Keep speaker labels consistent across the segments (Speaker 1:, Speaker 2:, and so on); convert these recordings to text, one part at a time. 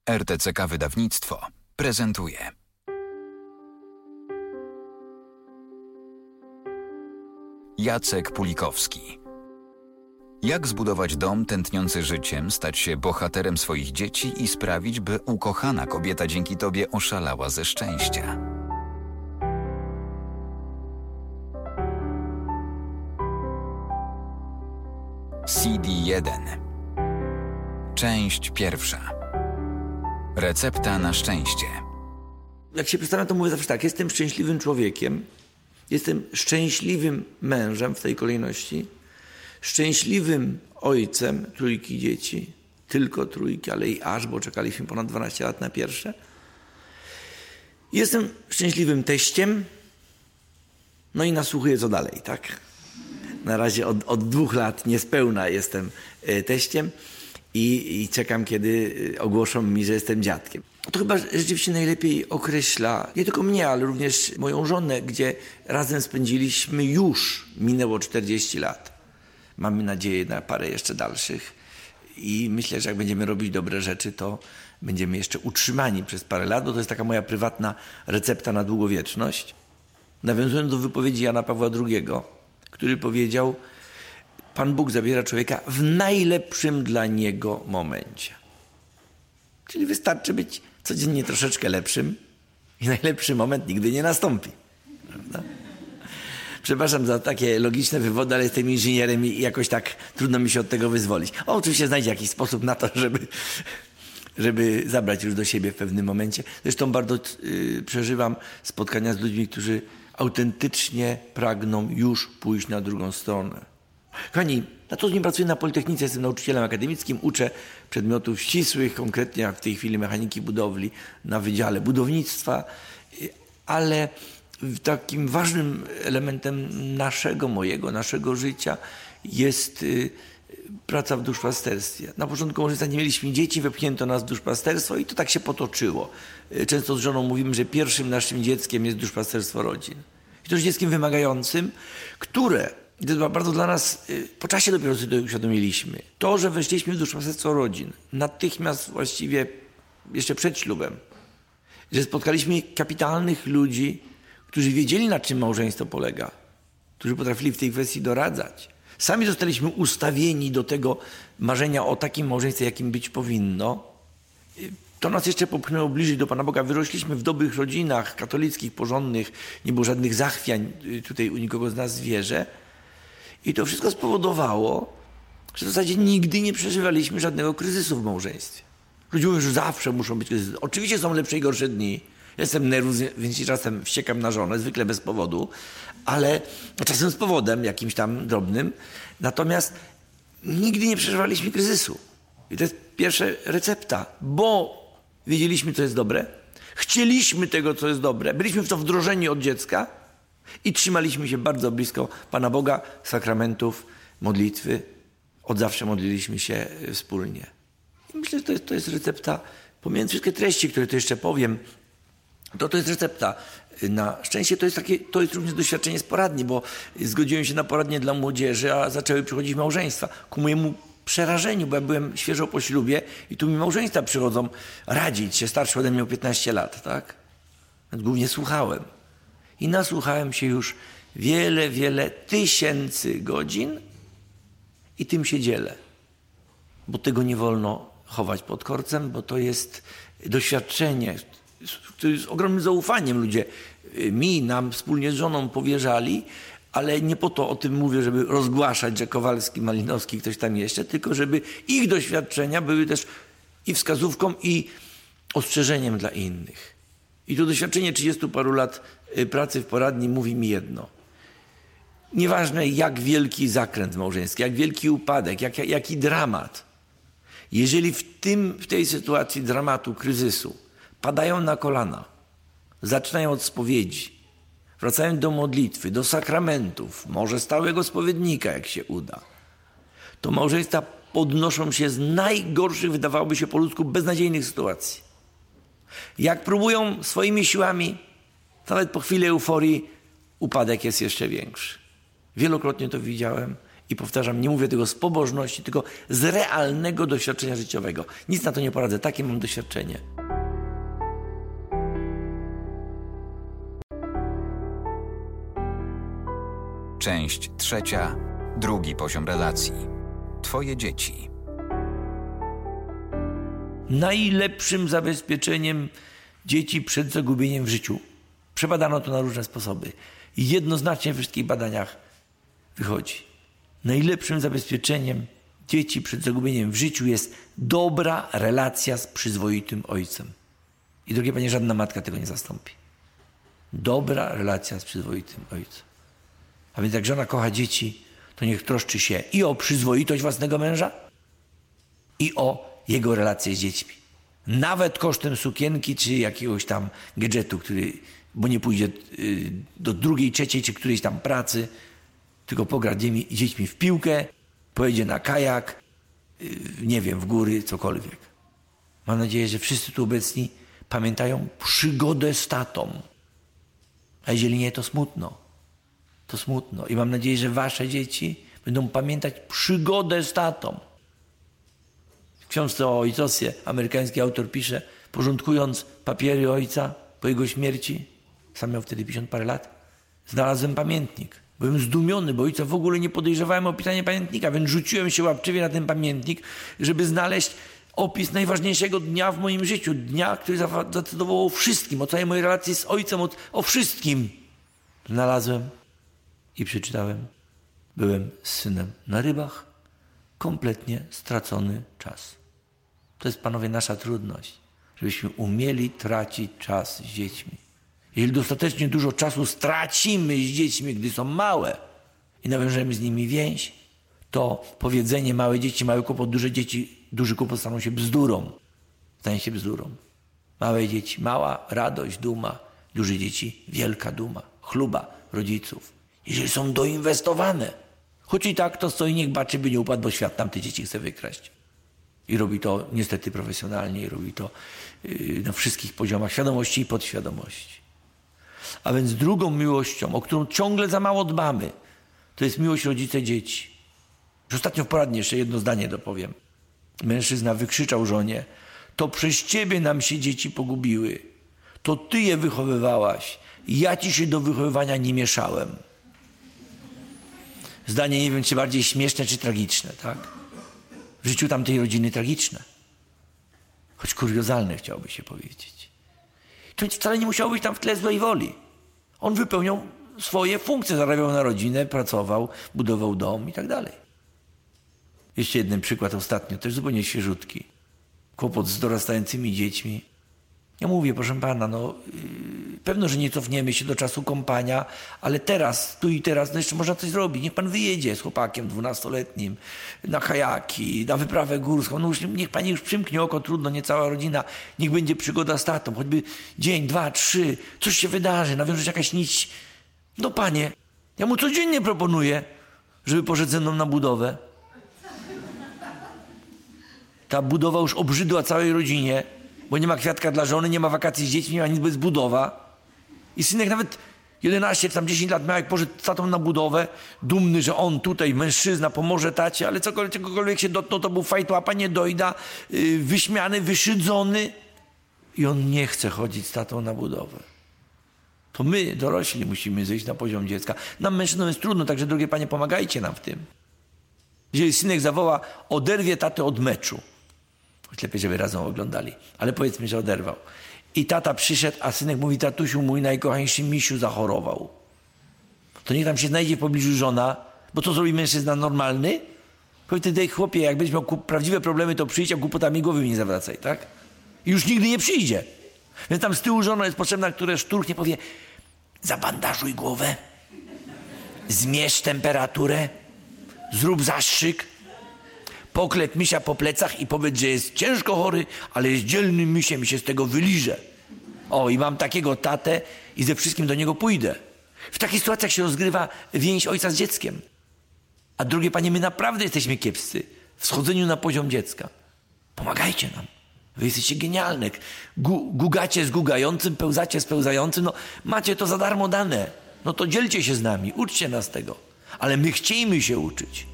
Speaker 1: RTCK Wydawnictwo prezentuje. Jacek Pulikowski. Jak zbudować dom tętniący życiem, stać się bohaterem swoich dzieci i sprawić, by ukochana kobieta dzięki tobie oszalała ze szczęścia? CD1. Część pierwsza. Recepta na szczęście.
Speaker 2: Jak się przedstawiam, to mówię zawsze tak: jestem szczęśliwym człowiekiem, jestem szczęśliwym mężem w tej kolejności, szczęśliwym ojcem trójki dzieci, tylko trójki, ale i aż, bo czekaliśmy ponad 12 lat na pierwsze. Jestem szczęśliwym teściem, no i nasłuchuję co dalej, tak? Na razie od 2 lat niespełna jestem teściem i czekam, kiedy ogłoszą mi, że jestem dziadkiem. To chyba rzeczywiście najlepiej określa nie tylko mnie, ale również moją żonę, gdzie razem spędziliśmy już, minęło 40 lat. Mamy nadzieję na parę jeszcze dalszych i myślę, że jak będziemy robić dobre rzeczy, to będziemy jeszcze utrzymani przez parę lat, bo to jest taka moja prywatna recepta na długowieczność. Nawiązując do wypowiedzi Jana Pawła II, który powiedział: Pan Bóg zabiera człowieka w najlepszym dla niego momencie. Czyli wystarczy być codziennie troszeczkę lepszym i najlepszy moment nigdy nie nastąpi. Prawda? Przepraszam za takie logiczne wywody, ale jestem inżynierem i jakoś tak trudno mi się od tego wyzwolić. Oczywiście znajdzie jakiś sposób na to, żeby zabrać już do siebie w pewnym momencie. Zresztą bardzo przeżywam spotkania z ludźmi, którzy autentycznie pragną już pójść na drugą stronę. Kochani, na co dzień pracuję na Politechnice, jestem nauczycielem akademickim, uczę przedmiotów ścisłych, konkretnie jak w tej chwili mechaniki budowli na Wydziale Budownictwa, ale takim ważnym elementem naszego życia jest praca w duszpasterstwie. Na początku małżeństwa nie mieliśmy dzieci, wepchnięto nas w duszpasterstwo i to tak się potoczyło. Często z żoną mówimy, że pierwszym naszym dzieckiem jest duszpasterstwo rodzin. I to jest dzieckiem wymagającym, które, to bardzo dla nas, po czasie dopiero sobie to uświadomiliśmy. To, że weszliśmy w duszpasterstwo rodzin, natychmiast właściwie jeszcze przed ślubem, że spotkaliśmy kapitalnych ludzi, którzy wiedzieli, na czym małżeństwo polega, którzy potrafili w tej kwestii doradzać. Sami zostaliśmy ustawieni do tego marzenia o takim małżeństwie, jakim być powinno. To nas jeszcze popchnęło bliżej do Pana Boga. Wyrośliśmy w dobrych rodzinach katolickich, porządnych, nie było żadnych zachwiań tutaj u nikogo z nas w wierze. I to wszystko spowodowało, że w zasadzie nigdy nie przeżywaliśmy żadnego kryzysu w małżeństwie. Ludzie mówią, że zawsze muszą być kryzysy. Oczywiście są lepsze i gorsze dni. Jestem nerwus, więc się czasem wściekam na żonę, zwykle bez powodu, ale czasem z powodem jakimś tam drobnym. Natomiast nigdy nie przeżywaliśmy kryzysu. I to jest pierwsza recepta, bo wiedzieliśmy, co jest dobre, chcieliśmy tego, co jest dobre, byliśmy w to wdrożeni od dziecka i trzymaliśmy się bardzo blisko Pana Boga, sakramentów, modlitwy. Od zawsze modliliśmy się wspólnie. I myślę, że to jest recepta, pomijając wszystkie treści, które tu jeszcze powiem, to jest recepta na szczęście. To jest również doświadczenie z poradni, bo zgodziłem się na poradnię dla młodzieży, a zaczęły przychodzić małżeństwa. Ku mojemu przerażeniu, bo ja byłem świeżo po ślubie i tu mi małżeństwa przychodzą radzić się, starszy ode mnie o 15 lat, tak? Więc głównie słuchałem. I nasłuchałem się już wiele tysięcy godzin i tym się dzielę. Bo tego nie wolno chować pod korcem, bo to jest doświadczenie, które z ogromnym zaufaniem ludzie nam wspólnie z żoną powierzali, ale nie po to o tym mówię, żeby rozgłaszać, że Kowalski, Malinowski, ktoś tam jeszcze, tylko żeby ich doświadczenia były też i wskazówką, i ostrzeżeniem dla innych. I to doświadczenie 30 paru lat pracy w poradni mówi mi jedno. Nieważne, jak wielki zakręt małżeński, jak wielki upadek, jaki dramat. Jeżeli w tej sytuacji dramatu, kryzysu padają na kolana, zaczynają od spowiedzi, wracają do modlitwy, do sakramentów, może stałego spowiednika, jak się uda, to małżeństwa podnoszą się z najgorszych, wydawałoby się po ludzku, beznadziejnych sytuacji. Jak próbują swoimi siłami, nawet po chwili euforii, upadek jest jeszcze większy. Wielokrotnie to widziałem i I powtarzam, nie mówię tego z pobożności, tylko z realnego doświadczenia życiowego. Nic na to nie poradzę, takie mam doświadczenie.
Speaker 1: Część 3. Drugi poziom relacji. Twoje dzieci.
Speaker 2: Najlepszym zabezpieczeniem dzieci przed zagubieniem w życiu. Przebadano to na różne sposoby. I jednoznacznie we wszystkich badaniach wychodzi. Najlepszym zabezpieczeniem dzieci przed zagubieniem w życiu jest dobra relacja z przyzwoitym ojcem. I drogie panie, żadna matka tego nie zastąpi. Dobra relacja z przyzwoitym ojcem. A więc jak żona kocha dzieci, to niech troszczy się i o przyzwoitość własnego męża, i o jego relacje z dziećmi. Nawet kosztem sukienki, czy jakiegoś tam gadżetu, bo nie pójdzie do drugiej, trzeciej, czy którejś tam pracy, tylko pogra dziećmi w piłkę, pojedzie na kajak, nie wiem, w góry, cokolwiek. Mam nadzieję, że wszyscy tu obecni pamiętają przygodę z tatą. A jeżeli nie, to smutno. To smutno. I mam nadzieję, że wasze dzieci będą pamiętać przygodę z tatą. W książce o ojcostwie amerykański autor pisze, porządkując papiery ojca po jego śmierci, sam miał wtedy 50 parę lat, znalazłem pamiętnik. Byłem zdumiony, bo ojca w ogóle nie podejrzewałem o pisanie pamiętnika, więc rzuciłem się łapczywie na ten pamiętnik, żeby znaleźć opis najważniejszego dnia w moim życiu. Dnia, który zadecydował o wszystkim, o całej mojej relacji z ojcem, o wszystkim. Znalazłem i przeczytałem. Byłem z synem na rybach. Kompletnie stracony czas. To jest, panowie, nasza trudność. Żebyśmy umieli tracić czas z dziećmi. Jeżeli dostatecznie dużo czasu stracimy z dziećmi, gdy są małe i nawiążemy z nimi więź, to powiedzenie małe dzieci, mały kłopot, duże dzieci, duży kłopot staną się bzdurą. Stają się bzdurą. Małe dzieci, mała radość, duma. Duże dzieci, wielka duma, chluba rodziców. Jeżeli są doinwestowane. Choć i tak to stoi, niech baczy, by nie upadł, bo świat tamte dzieci chce wykraść. I robi to niestety profesjonalnie i robi to na wszystkich poziomach świadomości i podświadomości. A więc drugą miłością, o którą ciągle za mało dbamy, to jest miłość rodzice-dzieci. Już ostatnio w poradni jeszcze jedno zdanie dopowiem. Mężczyzna wykrzyczał żonie, to przez ciebie nam się dzieci pogubiły. To ty je wychowywałaś. Ja ci się do wychowywania nie mieszałem. Zdanie nie wiem, czy bardziej śmieszne, czy tragiczne, tak? W życiu tamtej rodziny tragiczne. Choć kuriozalne, chciałoby się powiedzieć. To wcale nie musiało być tam w tle złej woli. On wypełniał swoje funkcje, zarabiał na rodzinę, pracował, budował dom i tak dalej. Jeszcze jeden przykład ostatnio, też zupełnie świeżutki. Kłopot z dorastającymi dziećmi. Ja mówię, proszę pana, pewno, że nie cofniemy się do czasu kąpania, ale teraz, tu i teraz, jeszcze można coś zrobić. Niech pan wyjedzie z chłopakiem 12-letnim na kajaki, na wyprawę górską. Niech pani już przymknie oko, trudno, nie cała rodzina. Niech będzie przygoda z tatą, choćby dzień, 2, 3, coś się wydarzy, nawiąże jakaś nić. No panie, ja mu codziennie proponuję, żeby poszedł ze mną na budowę. Ta budowa już obrzydła całej rodzinie, bo nie ma kwiatka dla żony, nie ma wakacji z dziećmi, nie ma nic, bo jest budowa. I synek nawet 11 czy tam 10 lat miał, jak poszedł z tatą na budowę, dumny, że on tutaj, mężczyzna, pomoże tacie, ale czegokolwiek się dotknął, to był fajt łapa, nie dojda, wyśmiany, wyszydzony. I on nie chce chodzić z tatą na budowę. To my, dorośli, musimy zejść na poziom dziecka. Nam mężczyznom jest trudno, także drogie panie, pomagajcie nam w tym. Jeżeli synek zawoła, oderwie tatę od meczu. Choć lepiej, żeby razem oglądali. Ale powiedzmy, że oderwał. I tata przyszedł, a synek mówi, tatusiu, mój najkochańszy misiu zachorował. To niech tam się znajdzie w pobliżu żona, bo co zrobi mężczyzna normalny? Powiedz wtedy, chłopie, jak będziesz miał prawdziwe problemy, to przyjdź, a głupotami głowy nie zawracaj, tak? I już nigdy nie przyjdzie. Więc tam z tyłu żona jest potrzebna, która szturchnie powie, zabandażuj głowę, zmierz temperaturę, zrób zastrzyk, poklep misia po plecach i powiedz, że jest ciężko chory, ale jest dzielnym misiem i się z tego wyliże. O, i mam takiego tatę i ze wszystkim do niego pójdę. W takich sytuacjach się rozgrywa więź ojca z dzieckiem. A drogie panie, my naprawdę jesteśmy kiepscy w schodzeniu na poziom dziecka. Pomagajcie nam. Wy jesteście genialne. Gugacie z gugającym, pełzacie z pełzającym. No, macie to za darmo dane. No to dzielcie się z nami, uczcie nas tego. Ale my chcielibyśmy się uczyć.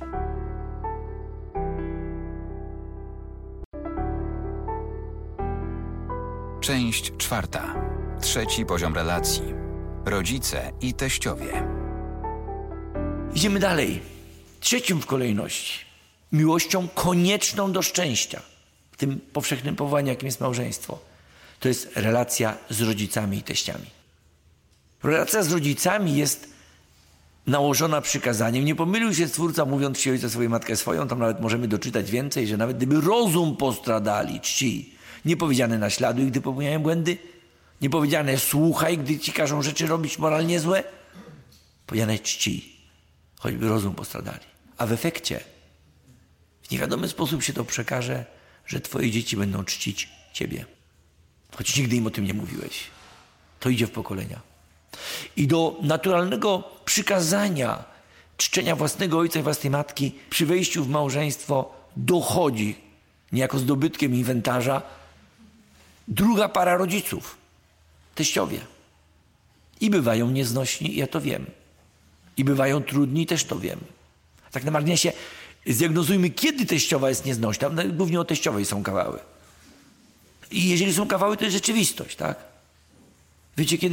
Speaker 1: Część 4. 3. poziom relacji. Rodzice i teściowie.
Speaker 2: Idziemy dalej. 3. w kolejności. Miłością konieczną do szczęścia. W tym powszechnym powołaniu, jakim jest małżeństwo. To jest relacja z rodzicami i teściami. Relacja z rodzicami jest nałożona przykazaniem. Nie pomylił się Stwórca, mówiąc czci ojca swoją, matkę swoją. Tam nawet możemy doczytać więcej, że nawet gdyby rozum postradali, czci. Nie powiedziane naśladuj, gdy popełniają błędy. Nie powiedziane słuchaj, gdy ci każą rzeczy robić moralnie złe. Powiedziane czci, choćby rozum postradali. A w efekcie w niewiadomy sposób się to przekaże, że twoje dzieci będą czcić ciebie. Choć nigdy im o tym nie mówiłeś. To idzie w pokolenia. I do naturalnego przykazania czczenia własnego ojca i własnej matki przy wejściu w małżeństwo dochodzi niejako z dobytkiem inwentarza druga para rodziców, teściowie. I bywają nieznośni, ja to wiem. I bywają trudni, też to wiem. Tak na marginesie zdiagnozujmy, kiedy teściowa jest nieznośna. No, głównie o teściowej są kawały. I jeżeli są kawały, to jest rzeczywistość, tak? Wiecie, kiedy...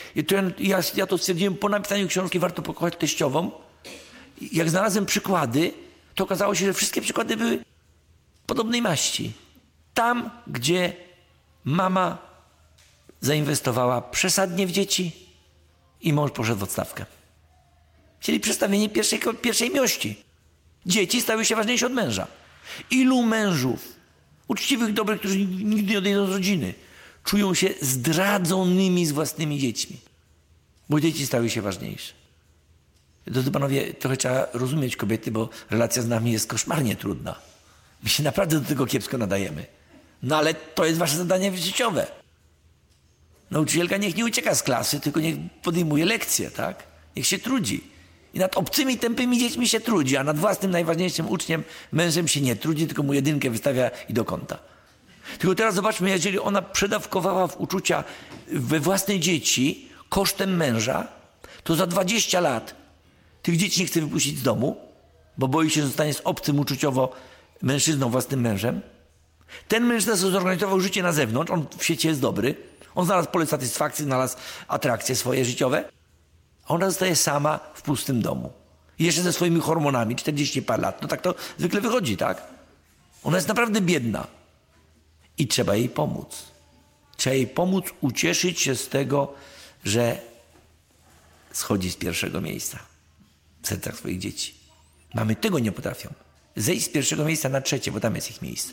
Speaker 2: Ja to stwierdziłem po napisaniu książki Warto pokochać teściową. Jak znalazłem przykłady, to okazało się, że wszystkie przykłady były podobnej maści. Tam, gdzie mama zainwestowała przesadnie w dzieci i mąż poszedł w odstawkę. Czyli przedstawienie pierwszej miłości. Dzieci stały się ważniejsze od męża. Ilu mężów, uczciwych, dobrych, którzy nigdy nie odejdą z rodziny, czują się zdradzonymi z własnymi dziećmi, bo dzieci stały się ważniejsze. Drodzy panowie, trochę trzeba rozumieć kobiety, bo relacja z nami jest koszmarnie trudna. My się naprawdę do tego kiepsko nadajemy. No ale to jest wasze zadanie życiowe. Nauczycielka niech nie ucieka z klasy, tylko niech podejmuje lekcje, tak? Niech się trudzi. I nad obcymi, tępymi dziećmi się trudzi, a nad własnym najważniejszym uczniem, mężem się nie trudzi, tylko mu jedynkę wystawia i do kąta. Tylko teraz zobaczmy, jeżeli ona przedawkowała w uczucia we własne dzieci kosztem męża, to za 20 lat tych dzieci nie chce wypuścić z domu, bo boi się, że zostanie z obcym uczuciowo mężczyzną, własnym mężem. Ten mężczyzna sobie zorganizował życie na zewnątrz, on w sieci jest dobry, on znalazł pole satysfakcji, znalazł atrakcje swoje życiowe, a ona zostaje sama w pustym domu. I jeszcze ze swoimi hormonami, 40 par lat. No tak to zwykle wychodzi, tak? Ona jest naprawdę biedna. I trzeba jej pomóc. Trzeba jej pomóc ucieszyć się z tego, że schodzi z pierwszego miejsca w sercach swoich dzieci. Mamy tego nie potrafią. Zejść z pierwszego miejsca na trzecie, bo tam jest ich miejsce.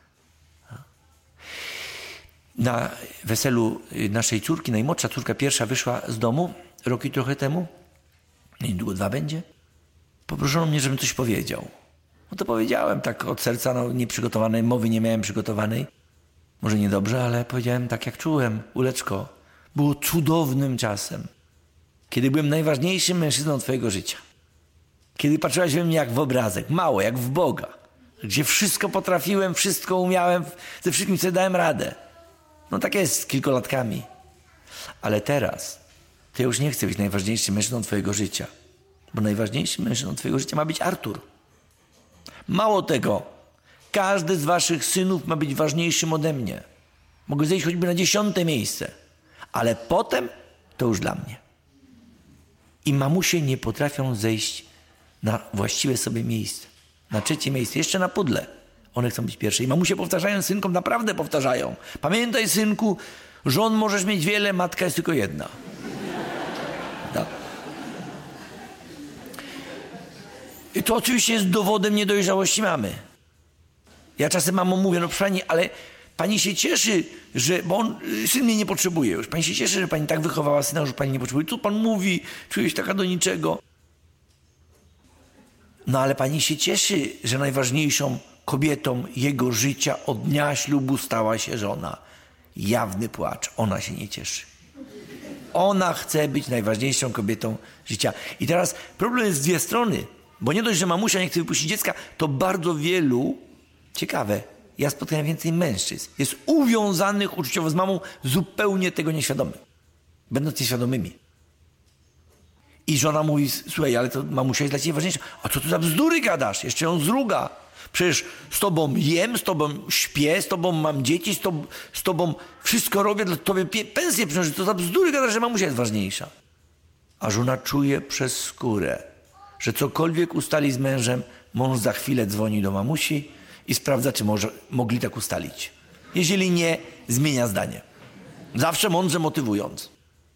Speaker 2: Na weselu naszej córki, najmłodsza córka pierwsza wyszła z domu rok i trochę temu. Niedługo 2 będzie. Poproszono mnie, żebym coś powiedział. No to powiedziałem tak od serca, no nieprzygotowanej, mowy nie miałem przygotowanej. Może niedobrze, ale powiedziałem tak jak czułem. Uleczko, było cudownym czasem. Kiedy byłem najważniejszym mężczyzną twojego życia. Kiedy patrzyłaś we mnie jak w obrazek, mało, jak w Boga. Gdzie wszystko potrafiłem, wszystko umiałem, ze wszystkim sobie dałem radę. No tak jest z kilkolatkami. Ale teraz to ja już nie chcę być najważniejszym mężczyzną twojego życia. Bo najważniejszym mężczyzną twojego życia ma być Artur. Mało tego, każdy z waszych synów ma być ważniejszym ode mnie. Mogę zejść choćby na 10. miejsce. Ale potem to już dla mnie. I mamusie nie potrafią zejść na właściwe sobie miejsce. Na 3. miejsce, jeszcze na pudle. One chcą być pierwsze. I mamusie powtarzają synkom, naprawdę powtarzają. Pamiętaj, synku, żon możesz mieć wiele, matka jest tylko jedna. Tak. I to oczywiście jest dowodem niedojrzałości mamy. Ja czasem mamom mówię, no proszę pani, ale pani się cieszy, że, bo syn mnie nie potrzebuje już. Pani się cieszy, że pani tak wychowała syna, że pani nie potrzebuje. Co pan mówi? Czujesz taka do niczego. No ale pani się cieszy, że najważniejszą kobietą jego życia od dnia ślubu stała się żona. Jawny płacz. Ona się nie cieszy. Ona chce być najważniejszą kobietą życia. I teraz problem jest z 2 strony. Bo nie dość, że mamusia nie chce wypuścić dziecka, to bardzo wielu, ciekawe, ja spotkałem więcej mężczyzn, jest uwiązanych uczuciowo z mamą, zupełnie tego nieświadomych. Będąc nieświadomymi. I żona mówi, słuchaj, ale to mamusia jest dla ciebie ważniejsza. A co tu za bzdury gadasz? Jeszcze ją zruga. Przecież z tobą jem, z tobą śpię, z tobą mam dzieci, z tobą wszystko robię, dla tobie pensję przynoszę. To za bzdury gadasz, że mamusia jest ważniejsza. A żona czuje przez skórę, że cokolwiek ustali z mężem, mąż za chwilę dzwoni do mamusi i sprawdza, czy mogli tak ustalić. Jeżeli nie, zmienia zdanie. Zawsze mądrze motywując.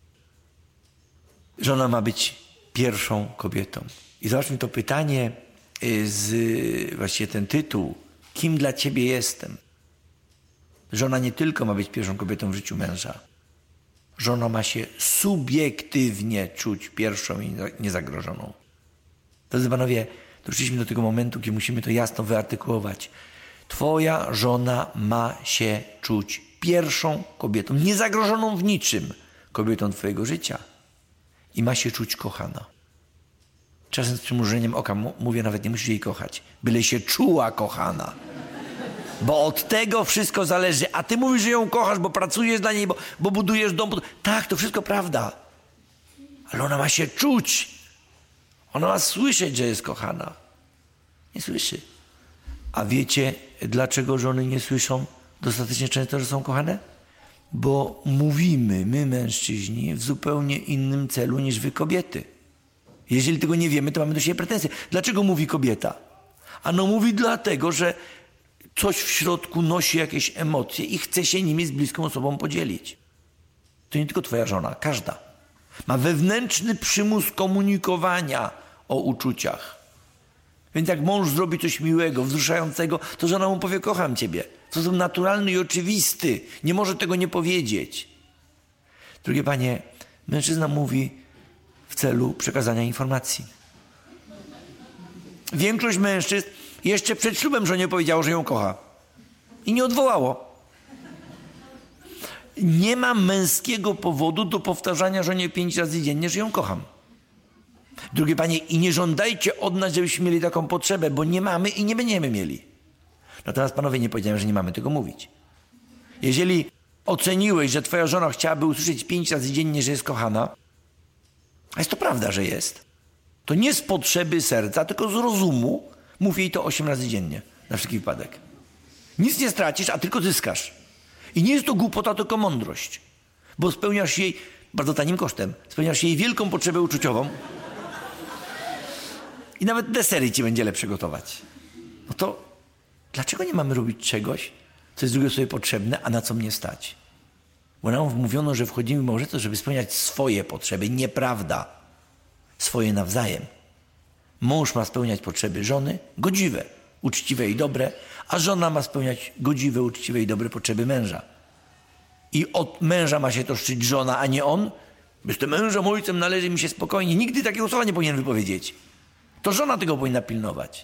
Speaker 2: Żona ma być pierwszą kobietą. I zobaczmy to pytanie, właściwie ten tytuł. Kim dla ciebie jestem? Żona nie tylko ma być pierwszą kobietą w życiu męża. Żona ma się subiektywnie czuć pierwszą i niezagrożoną. Drodzy panowie, doszliśmy do tego momentu, kiedy musimy to jasno wyartykułować. Twoja żona ma się czuć pierwszą kobietą, niezagrożoną w niczym kobietą twojego życia. I ma się czuć kochana. Czasem z przymrużeniem oka mówię, nawet nie musisz jej kochać, byle się czuła kochana. Bo od tego wszystko zależy. A ty mówisz, że ją kochasz, bo pracujesz dla niej, bo budujesz dom. Tak, to wszystko prawda. Ale ona ma się czuć. Ona ma słyszeć, że jest kochana. Nie słyszy. A wiecie, dlaczego żony nie słyszą dostatecznie często, że są kochane? Bo mówimy, my mężczyźni, w zupełnie innym celu niż wy kobiety. Jeżeli tego nie wiemy, to mamy do siebie pretensje. Dlaczego mówi kobieta? Ano mówi dlatego, że coś w środku nosi jakieś emocje i chce się nimi z bliską osobą podzielić. To nie tylko twoja żona, każda. Ma wewnętrzny przymus komunikowania o uczuciach. Więc jak mąż zrobi coś miłego, wzruszającego, to żona mu powie, kocham ciebie. W sposób naturalny i oczywisty. Nie może tego nie powiedzieć. Drugie panie, mężczyzna mówi w celu przekazania informacji. Większość mężczyzn jeszcze przed ślubem żonie powiedziało, że ją kocha. I nie odwołało. Nie ma męskiego powodu do powtarzania żonie 5 razy dziennie, że ją kocham. Drugie panie, i nie żądajcie od nas, żebyśmy mieli taką potrzebę, bo nie mamy i nie będziemy mieli. Natomiast panowie, nie powiedziałem, że nie mamy tego mówić. Jeżeli oceniłeś, że twoja żona chciałaby usłyszeć 5 razy dziennie, że jest kochana, a jest to prawda, że jest, to nie z potrzeby serca, tylko z rozumu mów jej to 8 razy dziennie, na wszelki wypadek. Nic nie stracisz, a tylko zyskasz. I nie jest to głupota, tylko mądrość. Bo spełniasz jej, bardzo tanim kosztem, spełniasz jej wielką potrzebę uczuciową i nawet desery ci będzie lepsze gotować. No to dlaczego nie mamy robić czegoś, co jest drugiej osobie potrzebne, a na co mnie stać? Bo nam mówiono, że wchodzimy w małżeństwo, żeby spełniać swoje potrzeby. Nieprawda. Swoje nawzajem. Mąż ma spełniać potrzeby żony, godziwe, uczciwe i dobre, a żona ma spełniać godziwe, uczciwe i dobre potrzeby męża. I od męża ma się troszczyć żona, a nie on. Jestem mężem, ojcem, należy mi się spokojnie. Nigdy takiego słowa nie powinien wypowiedzieć. To żona tego powinna pilnować.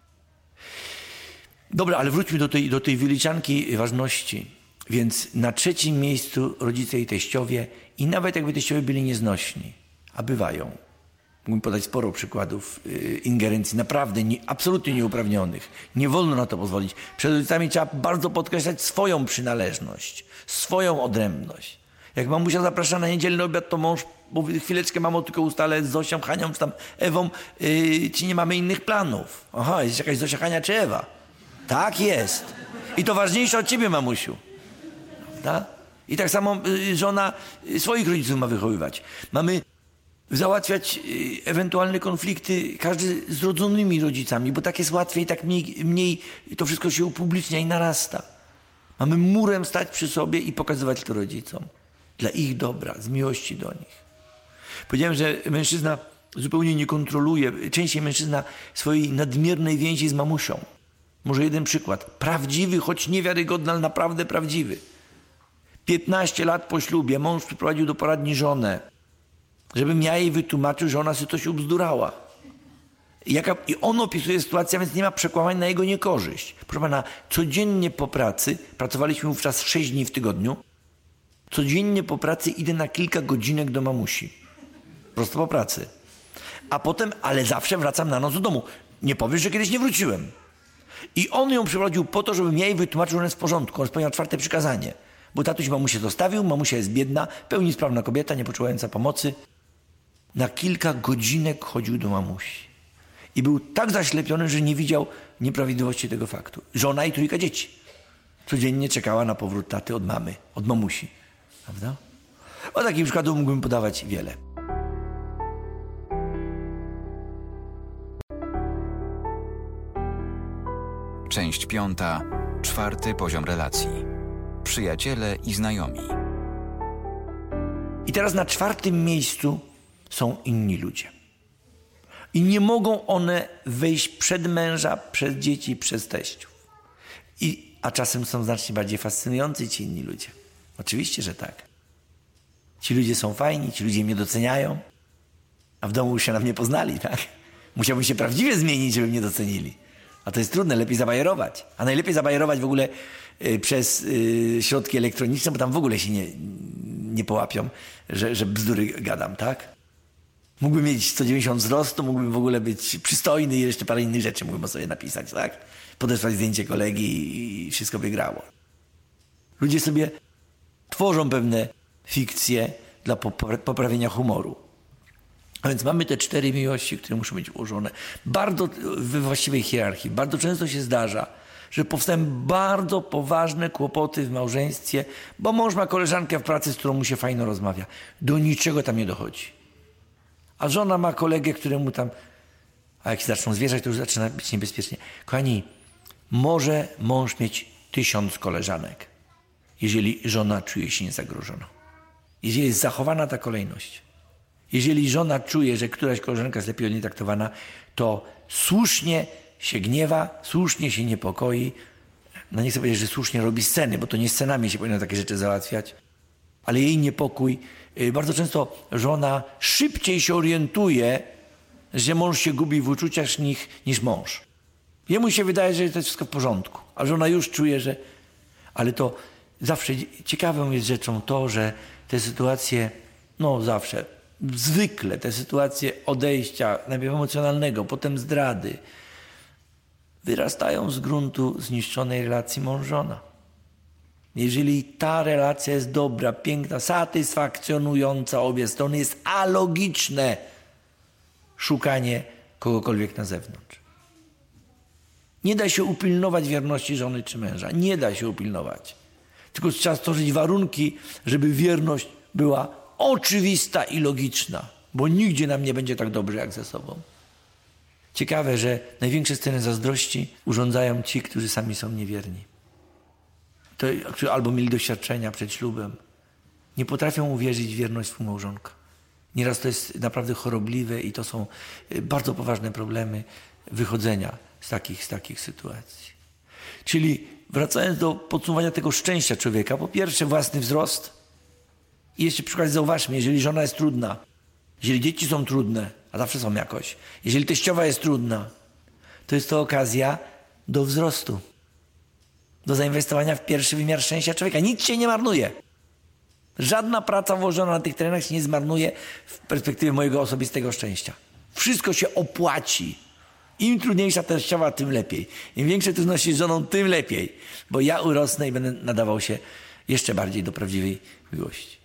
Speaker 2: Dobra, ale wróćmy do tej wyliczanki ważności. Więc na 3. miejscu rodzice i teściowie i nawet jakby teściowie byli nieznośni, a bywają. Mógłbym podać sporo przykładów ingerencji naprawdę absolutnie nieuprawnionych. Nie wolno na to pozwolić. Przed rodzicami trzeba bardzo podkreślać swoją przynależność, swoją odrębność. Jak mamusia zaprasza na niedzielny obiad, to mąż mówi, chwileczkę mamo, tylko ustalę z Zosią, Hanią, czy tam Ewą, czy nie mamy innych planów. Aha, jest jakaś Zosia, Hania czy Ewa? Tak jest. I to ważniejsze od ciebie, mamusiu. Prawda? I tak samo żona swoich rodziców ma wychowywać. Mamy załatwiać ewentualne konflikty każdy z rodzonymi rodzicami, bo tak jest łatwiej, tak mniej to wszystko się upublicznia i narasta. Mamy murem stać przy sobie i pokazywać to rodzicom. Dla ich dobra, z miłości do nich. Powiedziałem, że mężczyzna zupełnie nie kontroluje, częściej mężczyzna swojej nadmiernej więzi z mamusią. Może jeden przykład. Prawdziwy, choć niewiarygodny, ale naprawdę prawdziwy. 15 lat po ślubie mąż przyprowadził do poradni żonę, żebym ja jej wytłumaczył, że ona sobie coś ubzdurała. I on opisuje sytuację, więc nie ma przekłamań na jego niekorzyść. Proszę pana, codziennie po pracy, pracowaliśmy wówczas 6 dni w tygodniu, codziennie po pracy idę na kilka godzinek do mamusi. Prosto po pracy. A potem, ale zawsze wracam na noc do domu. Nie powiesz, że kiedyś nie wróciłem. I on ją przyprowadził po to, żebym ja jej wytłumaczył, że ona jest w porządku. On spełniał 4. przykazanie. Bo tatuś mamusię zostawił, mamusia jest biedna, pełni sprawna kobieta, nie potrzebująca pomocy. na kilka godzinek chodził do mamusi. I był tak zaślepiony, że nie widział nieprawidłowości tego faktu. Żona i 3 dzieci. Codziennie czekała na powrót taty od mamy, od mamusi. Prawda? O takich przykładów mógłbym podawać wiele.
Speaker 1: Część 5. 4. poziom relacji. Przyjaciele i znajomi.
Speaker 2: I teraz na 4. miejscu są inni ludzie. I nie mogą one wejść przed męża, przed dzieci, przez teściów. A czasem są znacznie bardziej fascynujący ci inni ludzie. Oczywiście, że tak. Ci ludzie są fajni, ci ludzie mnie doceniają, a w domu już się na mnie poznali, tak? Musiałbym się prawdziwie zmienić, żeby mnie docenili. A to jest trudne, lepiej zabajerować. A najlepiej zabajerować w ogóle przez środki elektroniczne, bo tam w ogóle się nie połapią, że bzdury gadam, tak? Mógłbym mieć 190 wzrostu, mógłbym w ogóle być przystojny i jeszcze parę innych rzeczy mógłbym sobie napisać, tak? Podesłać zdjęcie kolegi i wszystko by grało. Ludzie sobie tworzą pewne fikcje dla poprawienia humoru. A więc mamy te 4 miłości, które muszą być ułożone. Bardzo we właściwej hierarchii. Bardzo często się zdarza, że powstają bardzo poważne kłopoty w małżeństwie, bo mąż ma koleżankę w pracy, z którą mu się fajnie rozmawia. Do niczego tam nie dochodzi. A żona ma kolegę, któremu tam... A jak się zaczną zwierzać, to już zaczyna być niebezpiecznie. Kochani, może mąż mieć 1000 koleżanek, jeżeli żona czuje się niezagrożona. Jeżeli jest zachowana ta kolejność. Jeżeli żona czuje, że któraś koleżanka jest lepiej od niej traktowana, to słusznie się gniewa, słusznie się niepokoi. No nie chcę powiedzieć, że słusznie robi sceny, bo to nie scenami się powinno takie rzeczy załatwiać. Ale jej niepokój, bardzo często żona szybciej się orientuje, że mąż się gubi w uczuciach niż mąż. Jemu się wydaje, że to jest wszystko w porządku, a żona już czuje, że... Ale to zawsze ciekawą jest rzeczą to, że te sytuacje, zawsze, zwykle te sytuacje odejścia, najpierw emocjonalnego, potem zdrady, wyrastają z gruntu zniszczonej relacji mąż-żona. Jeżeli ta relacja jest dobra, piękna, satysfakcjonująca obie strony, jest alogiczne szukanie kogokolwiek na zewnątrz. Nie da się upilnować wierności żony czy męża. Nie da się upilnować. Tylko trzeba stworzyć warunki, żeby wierność była oczywista i logiczna, bo nigdzie nam nie będzie tak dobrze jak ze sobą. Ciekawe, że największe sceny zazdrości urządzają ci, którzy sami są niewierni. Albo mieli doświadczenia przed ślubem. Nie potrafią uwierzyć w wierność współmałżonka. Nieraz to jest naprawdę chorobliwe i to są bardzo poważne problemy wychodzenia z takich sytuacji. Czyli wracając do podsumowania tego szczęścia człowieka, po pierwsze własny wzrost i jeszcze przykład zauważmy, jeżeli żona jest trudna, jeżeli dzieci są trudne, a zawsze są jakoś, jeżeli teściowa jest trudna, to jest to okazja do wzrostu, do zainwestowania w pierwszy wymiar szczęścia człowieka. Nic się nie marnuje. Żadna praca włożona na tych terenach się nie zmarnuje w perspektywie mojego osobistego szczęścia. Wszystko się opłaci. Im trudniejsza teściowa, tym lepiej. Im większe trudności z żoną, tym lepiej. Bo ja urosnę i będę nadawał się jeszcze bardziej do prawdziwej miłości.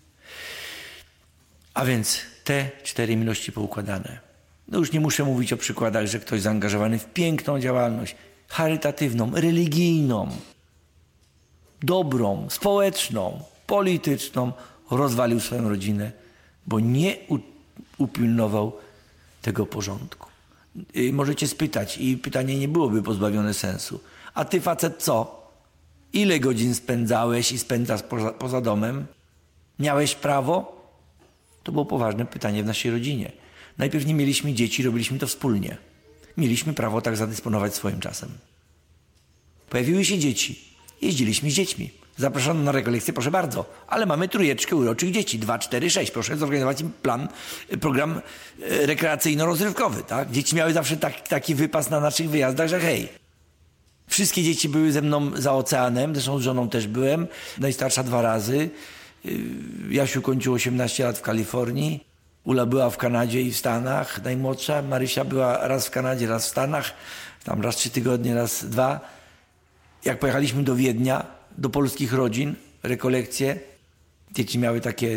Speaker 2: A więc te 4 miłości poukładane. Już nie muszę mówić o przykładach, że ktoś zaangażowany w piękną działalność, charytatywną, religijną, dobrą, społeczną, polityczną, rozwalił swoją rodzinę, bo nie upilnował tego porządku. Możecie spytać i pytanie nie byłoby pozbawione sensu. A ty, facet, co? Ile godzin spędzałeś i spędzasz poza domem? Miałeś prawo? To było poważne pytanie w naszej rodzinie. Najpierw nie mieliśmy dzieci, robiliśmy to wspólnie. Mieliśmy prawo tak zadysponować swoim czasem. Pojawiły się dzieci. Jeździliśmy z dziećmi. Zapraszano na rekolekcje, proszę bardzo. Ale mamy 3 uroczych dzieci. 2, 4, 6. Proszę zorganizować im program rekreacyjno-rozrywkowy. Tak? Dzieci miały zawsze taki wypas na naszych wyjazdach, że hej. Wszystkie dzieci były ze mną za oceanem. Zresztą z żoną też byłem. Najstarsza 2 razy. Jasiu kończył 18 lat w Kalifornii. Ula była w Kanadzie i w Stanach. Najmłodsza. Marysia była raz w Kanadzie, raz w Stanach. Tam raz 3 tygodnie, raz 2. Jak pojechaliśmy do Wiednia, do polskich rodzin, rekolekcje, dzieci miały takie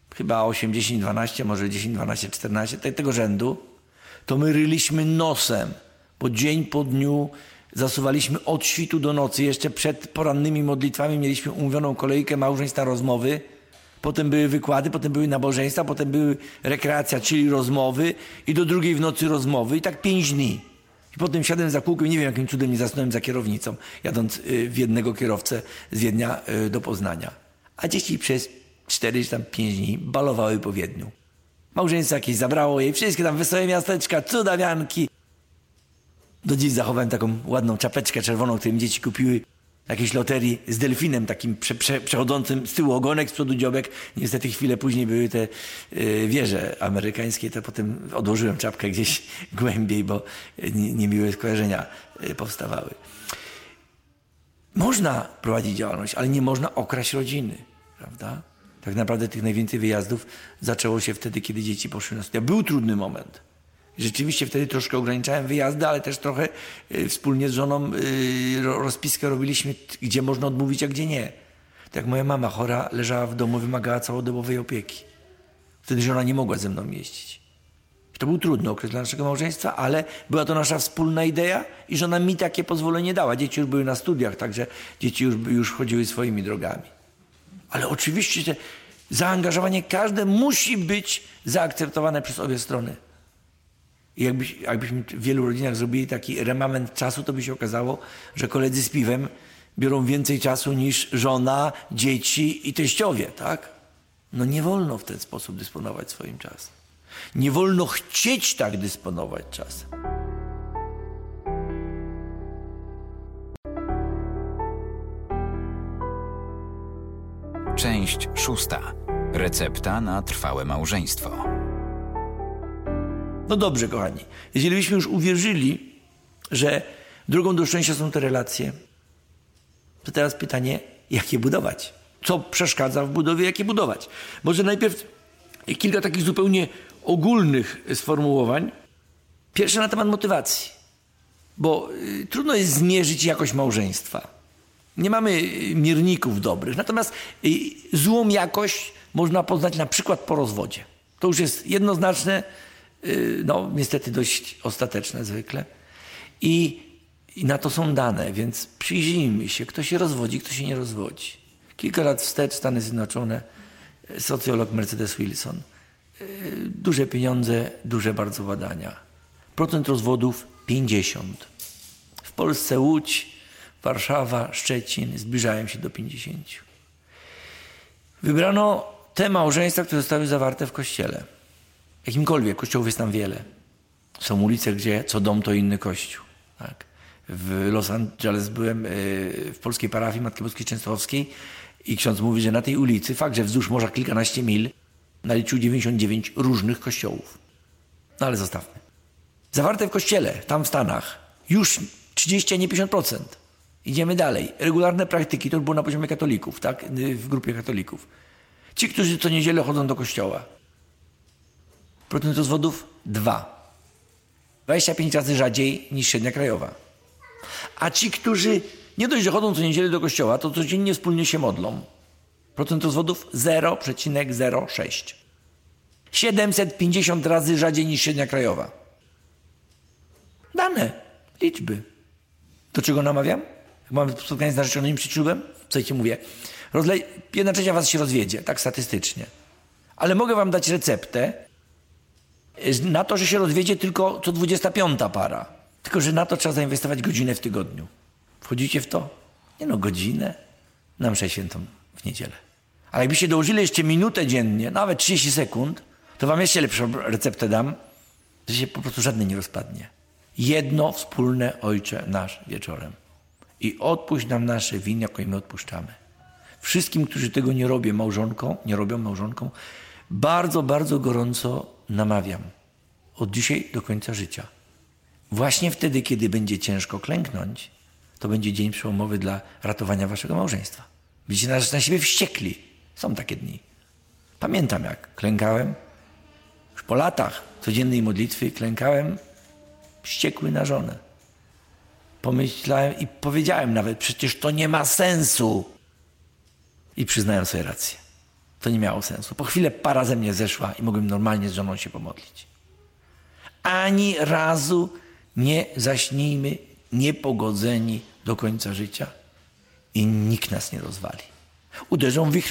Speaker 2: chyba 8, 10, 12, może 10, 12, 14, tego rzędu, to my ryliśmy nosem, bo dzień po dniu zasuwaliśmy od świtu do nocy. Jeszcze przed porannymi modlitwami mieliśmy umówioną kolejkę małżeństw na rozmowy. Potem były wykłady, potem były nabożeństwa, potem były rekreacja, czyli rozmowy i do 2 w nocy rozmowy i tak 5 dni. I potem siadłem za kółkiem, nie wiem jakim cudem nie zasnąłem za kierownicą, jadąc w jednego kierowcę z Wiednia do Poznania. A dzieci przez 4 czy tam 5 dni balowały po Wiedniu. Małżeństwo jakieś zabrało jej, wszystkie tam wesołe miasteczka, cudawianki. Do dziś zachowałem taką ładną czapeczkę czerwoną, którą dzieci kupiły w jakiejś loterii z delfinem takim przechodzącym z tyłu ogonek, z przodu dziobek. Niestety chwilę później były te wieże amerykańskie, to potem odłożyłem czapkę gdzieś głębiej, bo niemiłe skojarzenia powstawały. Można prowadzić działalność, ale nie można okraść rodziny, prawda? Tak naprawdę tych najwięcej wyjazdów zaczęło się wtedy, kiedy dzieci poszły na studia. Był trudny moment. Rzeczywiście wtedy troszkę ograniczałem wyjazdy, ale też trochę wspólnie z żoną rozpiskę robiliśmy, gdzie można odmówić, a gdzie nie. Tak jak moja mama chora leżała w domu, wymagała całodobowej opieki. Wtedy żona nie mogła ze mną jeździć. To był trudny okres dla naszego małżeństwa, ale była to nasza wspólna idea i żona mi takie pozwolenie dała. Dzieci już były na studiach, także dzieci już chodziły swoimi drogami. Ale oczywiście te zaangażowanie każde musi być zaakceptowane przez obie strony. I jakbyśmy w wielu rodzinach zrobili taki remament czasu, to by się okazało, że koledzy z piwem biorą więcej czasu niż żona, dzieci i teściowie, tak? No nie wolno w ten sposób dysponować swoim czasem. Nie wolno chcieć tak dysponować czasem.
Speaker 1: Część 6. Recepta na trwałe małżeństwo.
Speaker 2: No dobrze, kochani. Jeżeli byśmy już uwierzyli, że drogą do szczęścia są te relacje, to teraz pytanie, jak je budować? Co przeszkadza w budowie, jak je budować? Może najpierw kilka takich zupełnie ogólnych sformułowań. Pierwsze na temat motywacji. Bo trudno jest zmierzyć jakość małżeństwa. Nie mamy mierników dobrych. Natomiast złą jakość można poznać na przykład po rozwodzie. To już jest jednoznaczne, no niestety dość ostateczne zwykle. I na to są dane, więc przyjrzyjmy się, kto się rozwodzi, kto się nie rozwodzi. Kilka lat wstecz Stany Zjednoczone, socjolog Mercedes Wilson. Duże pieniądze, duże bardzo badania. Procent rozwodów 50. W Polsce Łódź, Warszawa, Szczecin zbliżają się do 50. Wybrano te małżeństwa, które zostały zawarte w kościele. Jakimkolwiek, kościołów jest tam wiele. Są ulice, gdzie co dom to inny kościół. Tak. W Los Angeles byłem w polskiej parafii Matki Boskiej Częstochowskiej i ksiądz mówi, że na tej ulicy, fakt, że wzdłuż morza kilkanaście mil, naliczył 99 różnych kościołów. No ale zostawmy. Zawarte w kościele, tam w Stanach, już 30, a nie 50%. Idziemy dalej. Regularne praktyki, to było na poziomie katolików, tak? W grupie katolików. Ci, którzy co niedzielę chodzą do kościoła. Procent rozwodów 2. 25 razy rzadziej niż średnia krajowa. A ci, którzy nie dość, że chodzą co niedzielę do kościoła, to codziennie wspólnie się modlą. Procent rozwodów 0,06. 750 razy rzadziej niż średnia krajowa. Dane, liczby. Do czego namawiam? Jak mam spotkanie z narzeczonymi przed ślubem, słuchajcie, mówię, 1/3 was się rozwiedzie, tak statystycznie. Ale mogę wam dać receptę na to, że się rozwiedzie tylko co 25 para. Tylko, że na to trzeba zainwestować godzinę w tygodniu. Wchodzicie w to? Nie no, godzinę na mszę świętą w niedzielę. Ale jakbyście dołożyli jeszcze minutę dziennie, nawet 30 sekund, to wam jeszcze lepszą receptę dam, że się po prostu żadne nie rozpadnie. Jedno wspólne Ojcze nasz wieczorem. I odpuść nam nasze winy, jako i my odpuszczamy. Wszystkim, którzy tego nie robią małżonkom, bardzo, bardzo gorąco namawiam. Od dzisiaj do końca życia. Właśnie wtedy, kiedy będzie ciężko klęknąć, to będzie dzień przełomowy dla ratowania waszego małżeństwa. Będziecie na siebie wściekli. Są takie dni. Pamiętam, jak klękałem, już po latach codziennej modlitwy klękałem wściekły na żonę. Pomyślałem i powiedziałem nawet, przecież to nie ma sensu. I przyznałem sobie rację. to nie miało sensu. Po chwilę para ze mnie zeszła i mogłem normalnie z żoną się pomodlić. Ani razu nie zaśnijmy niepogodzeni do końca życia i nikt nas nie rozwali. Uderzą w wichry